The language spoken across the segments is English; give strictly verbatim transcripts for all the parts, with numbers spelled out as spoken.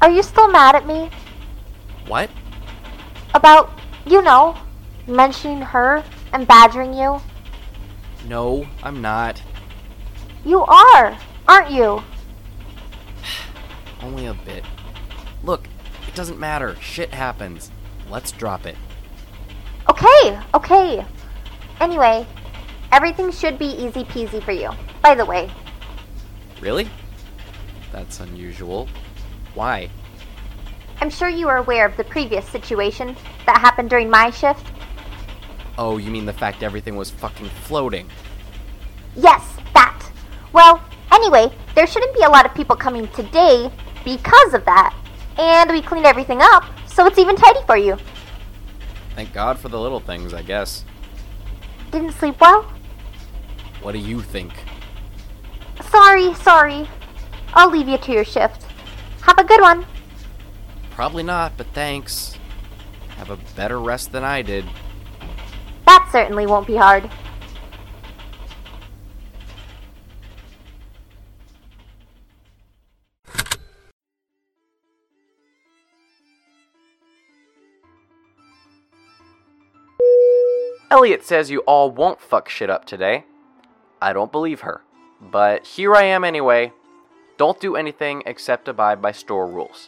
Are you still mad at me? What? About, you know, mentioning her and badgering you? No, I'm not. You are, aren't you? Only a bit. Look, it doesn't matter. Shit happens. Let's drop it. Okay, okay. Anyway, everything should be easy peasy for you, by the way. Really? That's unusual. Why? I'm sure you are aware of the previous situation that happened during my shift. Oh, you mean the fact everything was fucking floating? Yes, that. Well, anyway, there shouldn't be a lot of people coming today because of that. And we cleaned everything up, so it's even tidy for you. Thank God for the little things, I guess. Didn't sleep well? What do you think? Sorry, sorry. I'll leave you to your shift. Have a good one. Probably not, but thanks. Have a better rest than I did. That certainly won't be hard. Elliot says you all won't fuck shit up today. I don't believe her. But here I am anyway. Don't do anything except abide by store rules.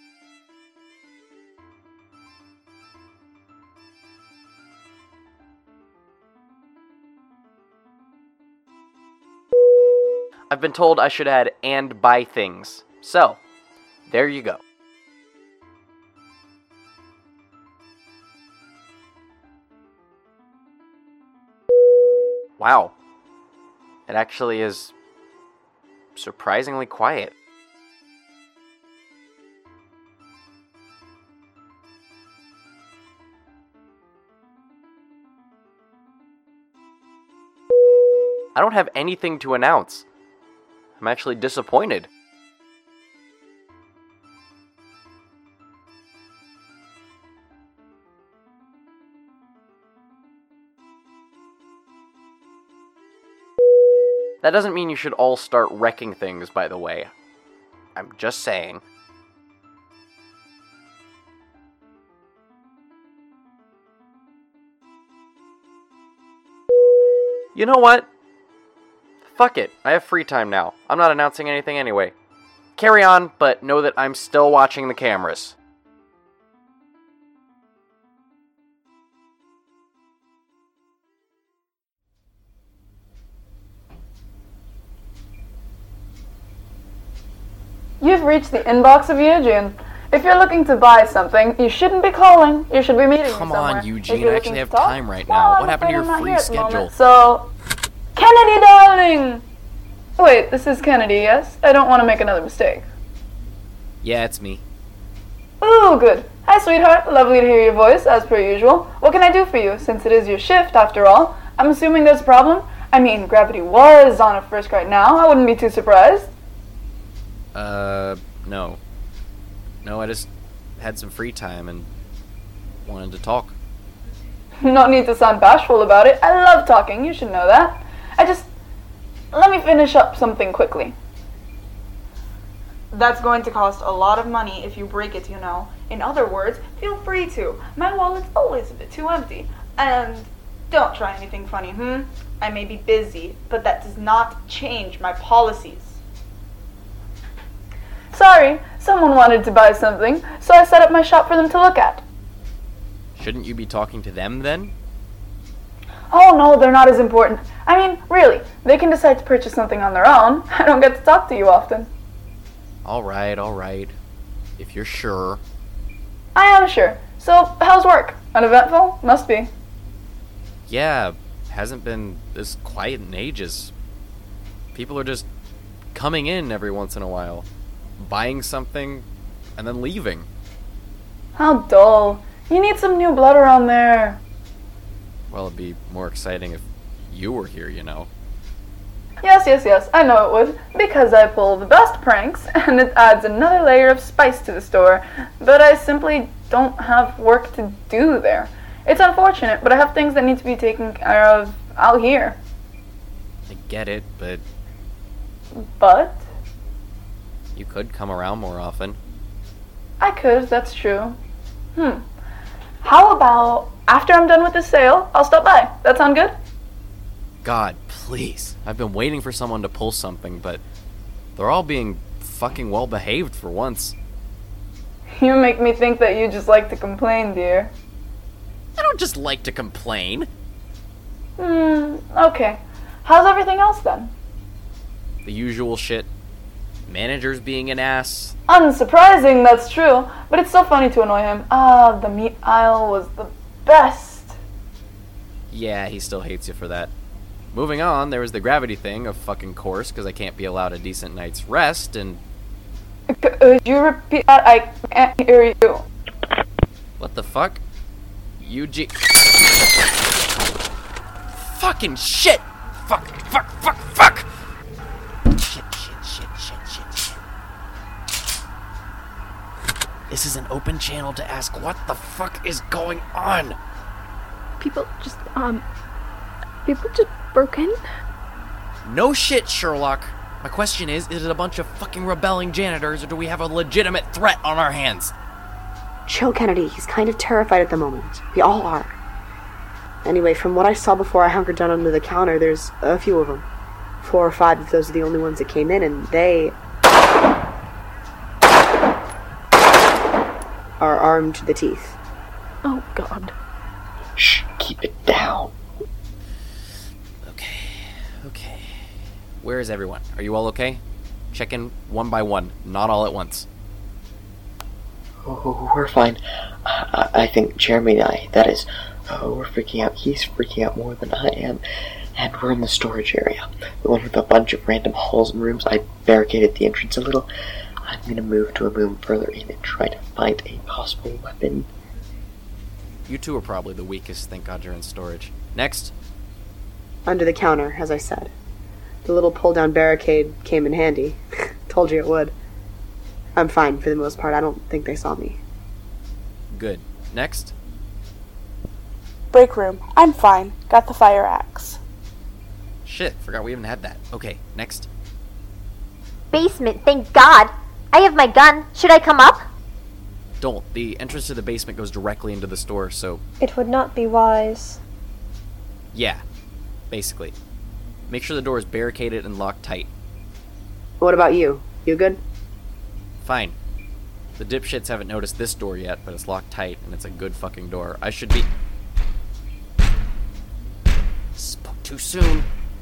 I've been told I should add and buy things. So, there you go. Wow. It actually is surprisingly quiet. I don't have anything to announce. I'm actually disappointed. That doesn't mean you should all start wrecking things, by the way. I'm just saying. You know what? Fuck it. I have free time now. I'm not announcing anything anyway. Carry on, but know that I'm still watching the cameras. You've reached the inbox of Eugene. If you're looking to buy something, you shouldn't be calling. You should be meeting Come me somewhere. on, Eugene. If you're I looking actually have to talk, time right well, now. I'm What happened to afraid your I'm not free here at the schedule? moment. So, Kennedy, darling! Wait, this is Kennedy, yes? I don't want to make another mistake. Yeah, it's me. Ooh, good. Hi, sweetheart. Lovely to hear your voice, as per usual. What can I do for you, since it is your shift, after all? I'm assuming there's a problem? I mean, Gravity was on a frisk right now. I wouldn't be too surprised. Uh, no. No, I just had some free time and wanted to talk. No need to sound bashful about it. I love talking, you should know that. I just... Let me finish up something quickly. That's going to cost a lot of money if you break it, you know. In other words, feel free to. My wallet's always a bit too empty. And don't try anything funny, hmm? I may be busy, but that does not change my policies. Sorry, someone wanted to buy something, so I set up my shop for them to look at. Shouldn't you be talking to them then? Oh no, they're not as important. I mean, really, they can decide to purchase something on their own. I don't get to talk to you often. Alright, alright. If you're sure. I am sure. So, how's work? Uneventful? Must be. Yeah, hasn't been this quiet in ages. People are just coming in every once in a while, buying something, and then leaving. How dull. You need some new blood around there. Well, it'd be more exciting if you were here, you know. Yes, yes, yes, I know it would, because I pull the best pranks, and it adds another layer of spice to the store, but I simply don't have work to do there. It's unfortunate, but I have things that need to be taken care of out here. I get it, but But? you could come around more often. I could, that's true. Hmm. How about after I'm done with this sale, I'll stop by. That sound good? God, please. I've been waiting for someone to pull something, but they're all being fucking well behaved for once. You make me think that you just like to complain, dear. I don't just like to complain. Hmm, okay. How's everything else then? The usual shit. Managers being an ass. Unsurprising, that's true, but it's so funny to annoy him. Ah, the meat aisle was the best. Yeah, he still hates you for that. Moving on, there was the gravity thing, of fucking course, because I can't be allowed a decent night's rest, and... Could you repeat that? I can't hear you. What the fuck? Eugene... Fucking shit! Fuck, fuck, fuck, fuck! Shit, shit, shit, shit, shit, shit. This is an open channel to ask what the fuck is going on? People just, um... People just broke in? No shit, Sherlock. My question is, is it a bunch of fucking rebelling janitors, or do we have a legitimate threat on our hands? Chill, Kennedy. He's kind of terrified at the moment. We all are. Anyway, from what I saw before I hunkered down under the counter, there's a few of them. Four or five if those are the only ones that came in, and they... are armed to the teeth. Oh, God. Shh, keep it down. Okay, okay. Where is everyone? Are you all okay? Check in one by one, not all at once. Oh, we're fine. I, I think Jeremy and I, that is, oh, we're freaking out. He's freaking out more than I am. And we're in the storage area. The one with a bunch of random halls and rooms. I barricaded the entrance a little. I'm gonna move to a room further in and try to find a possible weapon. You two are probably the weakest, thank God you're in storage. Next. Under the counter, as I said. The little pull-down barricade came in handy. Told you it would. I'm fine for the most part. I don't think they saw me. Good. Next. Break room. I'm fine. Got the fire axe. Shit, forgot we haven't had that. Okay, next. Basement, thank God. I have my gun. Should I come up? Don't. The entrance to the basement goes directly into the store, so... It would not be wise. Yeah, basically. Make sure the door is barricaded and locked tight. What about you? You good? Fine. The dipshits haven't noticed this door yet, but it's locked tight, and it's a good fucking door. I should be... Spoke too soon.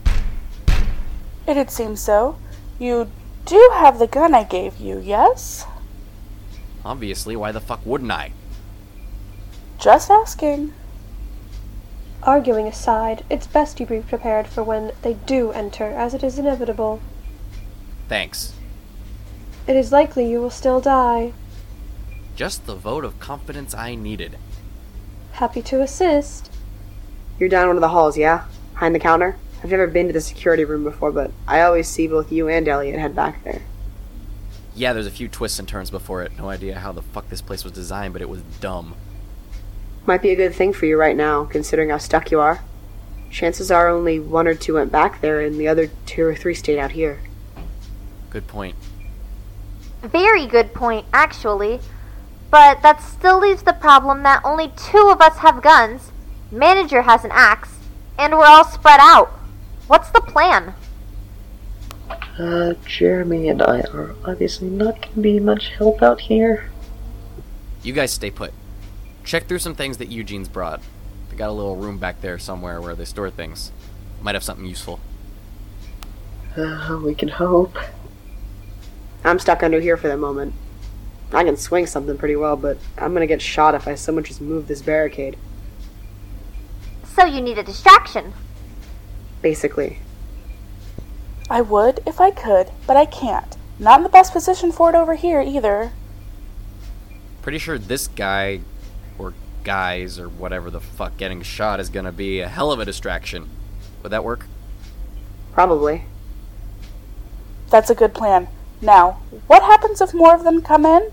It'd seem so. You do have the gun I gave you, yes? Obviously, why the fuck wouldn't I? Just asking. Arguing aside, it's best you be prepared for when they do enter, as it is inevitable. Thanks. It is likely you will still die. Just the vote of confidence I needed. Happy to assist. You're down one of the halls, yeah? Behind the counter? I've never been to the security room before, but I always see both you and Elliot head back there. Yeah, there's a few twists and turns before it. No idea how the fuck this place was designed, but it was dumb. Might be a good thing for you right now, considering how stuck you are. Chances are only one or two went back there, and the other two or three stayed out here. Good point. Very good point, actually. But that still leaves the problem that only two of us have guns, manager has an axe, and we're all spread out. What's the plan? Uh, Jeremy and I are obviously not gonna be much help out here. You guys stay put. Check through some things that Eugene's brought. They got a little room back there somewhere where they store things. Might have something useful. Uh, we can hope. I'm stuck under here for the moment. I can swing something pretty well, but I'm gonna get shot if I so much as move this barricade. So you need a distraction. Basically. I would if I could, but I can't. Not in the best position for it over here, either. Pretty sure this guy, or guys, or whatever the fuck getting shot is gonna be a hell of a distraction. Would that work? Probably. That's a good plan. Now, what happens if more of them come in?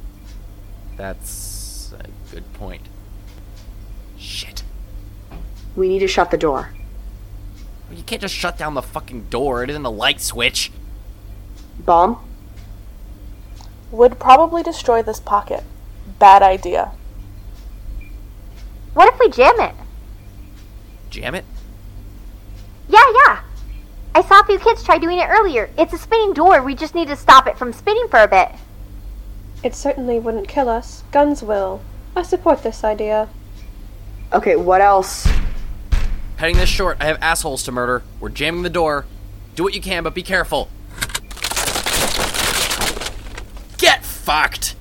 That's a good point. Shit. We need to shut the door. You can't just shut down the fucking door. It isn't a light switch. Bomb? Would probably destroy this pocket. Bad idea. What if we jam it? Jam it? Yeah, yeah. I saw a few kids try doing it earlier. It's a spinning door. We just need to stop it from spinning for a bit. It certainly wouldn't kill us. Guns will. I support this idea. Okay, what else? Cutting this short, I have assholes to murder. We're jamming the door. Do what you can, but be careful. Get fucked!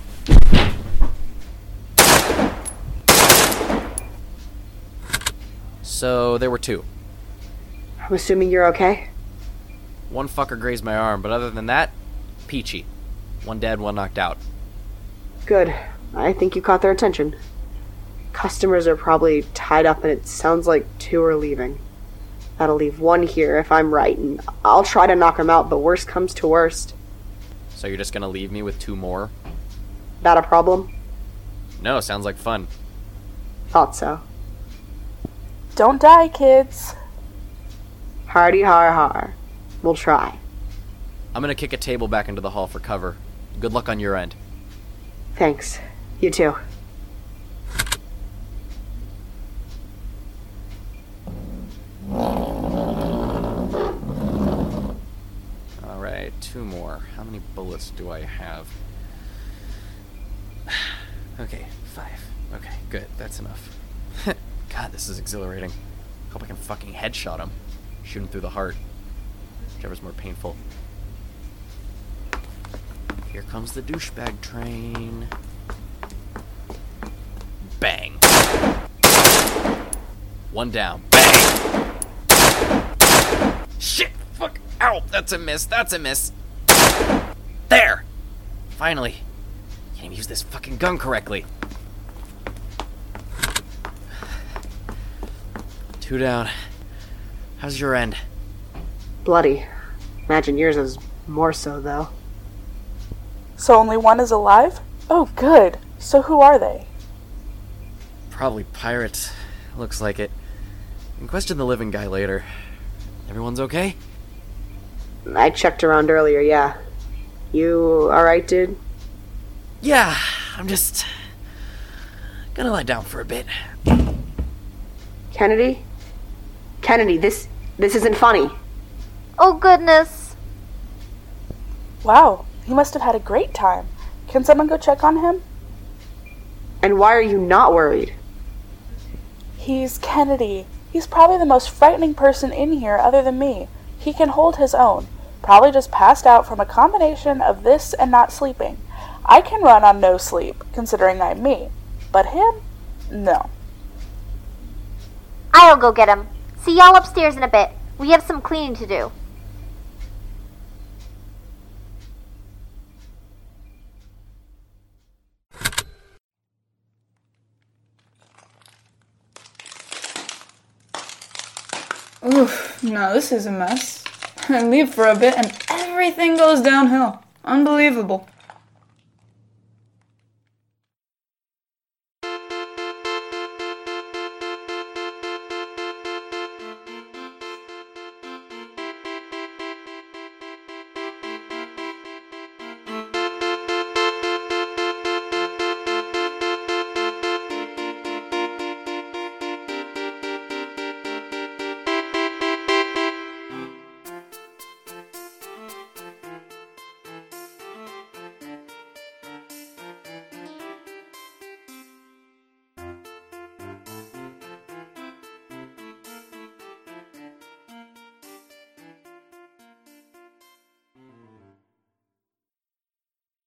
So, there were two. I'm assuming you're okay? One fucker grazed my arm, but other than that, peachy. One dead, one knocked out. Good. I think you caught their attention. Customers are probably tied up and it sounds like two are leaving. That'll leave one here if I'm right, and I'll try to knock him out, but worst comes to worst. So you're just gonna leave me with two more? That a problem? No, sounds like fun. Thought so. Don't die, kids. Hardy har har. We'll try. I'm gonna kick a table back into the hall for cover. Good luck on your end. Thanks. You too. Alright, two more. How many bullets do I have? Okay, five. Okay, good. That's enough. God, this is exhilarating. Hope I can fucking headshot him. Shoot him through the heart. Whichever's more painful. Here comes the douchebag train. Bang. One down. Bang! Shit! Fuck! Ow! That's a miss! That's a miss! There! Finally! Can't even use this fucking gun correctly. Two down. How's your end? Bloody. Imagine yours is more so, though. So only one is alive? Oh, good. So who are they? Probably pirates. Looks like it. You can question the living guy later. Everyone's okay? I checked around earlier, yeah. You alright, dude? Yeah, I'm just gonna lie down for a bit. Kennedy? Kennedy, this this isn't funny. Oh, goodness. Wow, he must have had a great time. Can someone go check on him? And why are you not worried? He's Kennedy. He's probably the most frightening person in here other than me. He can hold his own. Probably just passed out from a combination of this and not sleeping. I can run on no sleep, considering I'm me. But him? No. I'll go get him. See y'all upstairs in a bit. We have some cleaning to do. Oof, no, this is a mess. I leave for a bit and everything goes downhill. Unbelievable.